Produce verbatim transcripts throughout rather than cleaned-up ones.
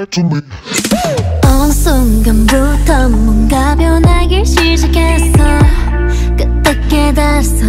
back to me. 어느 순간부터 뭔가 변하기 시작했어. 그때 깨달았어.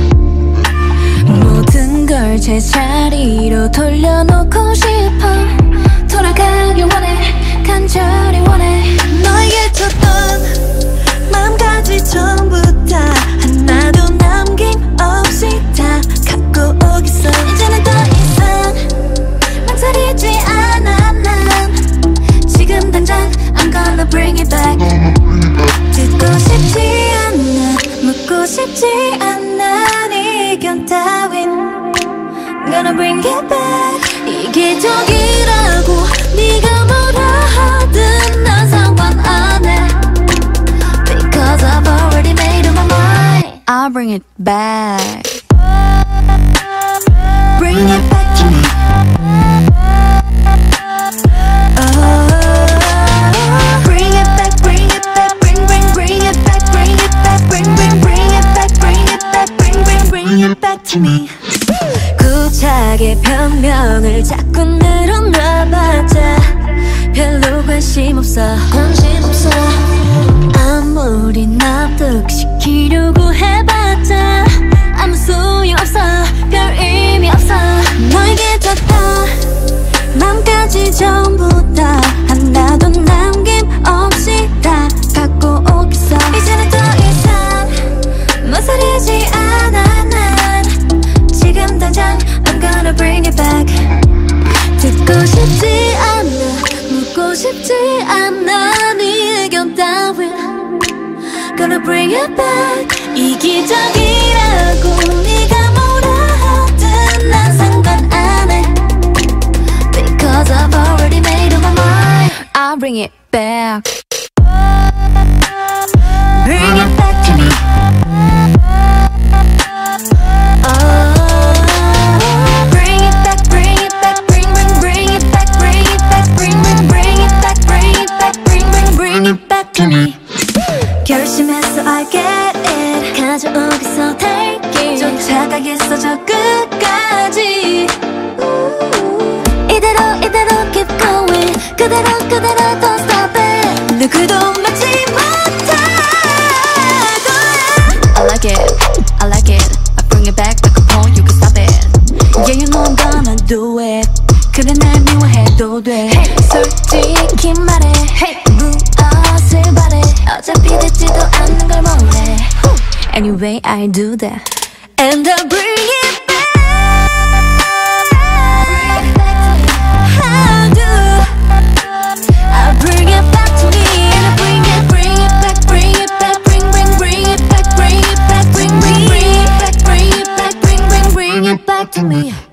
모든 걸 제자리로 돌려놓고 싶어. 돌아가길 원해, 간절히 원해. 너에게 줬던 마음까지 전부 다 하나도 남김없이 다 갖고 오겠어. 이제는 더 이상 망설이지 않아. 난 지금 당장 I'm gonna bring it back. 듣고 싶지 않아, 묻고 싶지 않아. 네 의견 따윈 Gonna bring it back. 이기적이라고 네가 뭐라 하든 난 상관 안 해. Because I've already made up my mind. I'll bring it back. Bring it back to me. Oh, Bring it back, bring it back, bring, bring, bring it back, bring it back, bring, bring, bring it back, bring it back, bring, bring, bring it back to me. 구차게 변명을 자꾸 늘어놔봤자 별로 관심 없어, 관심 없어. 아무리 납득시키려고 해봤자 아무 소용없어, 별 의미 없어. 너에게 줬던 맘까지 전부 다 하나도 남김없이 다 갖고 오겠어. 이제는 더 이상 망설이지 않아. 난 지금 당장 I'm gonna bring it back. 듣고 싶지 않아, 묻고 싶지 않아. 네 의견 따윈 Gonna bring it back. 이기적이라고 네가 뭐라 하든 난 상관 안 해. Because I've already made up my mind. I'll bring it back. Bring it back to me. Oh, bring it back, bring it back, bring, bring, bring it back, bring it back, bring, bring, bring it back, bring it back, bring, bring, bring it back to me. 결심했어, I get it. 가져오겠어, take it. 쫓아가겠어, 저 끝까지. 이대로 이대로 keep going. 그대로 그대로 don't stop it. 누구도 막지 못하고. I like it, I like it. I bring it back, back upon you can stop it. Yeah, you know I'm gonna do it. 그래 날 미워해도 돼. Hey, 솔직히 말해. Hey, 무엇을 바래. 어차피 듣지도 않는 걸 몰래. Anyway, I do that. And I bring it back. I do. I bring it back to me. And I bring it, bring it back, bring it back, bring, bring, bring it back, bring it back, bring, bring, bring it back, bring it back, bring, bring, bring it back to me.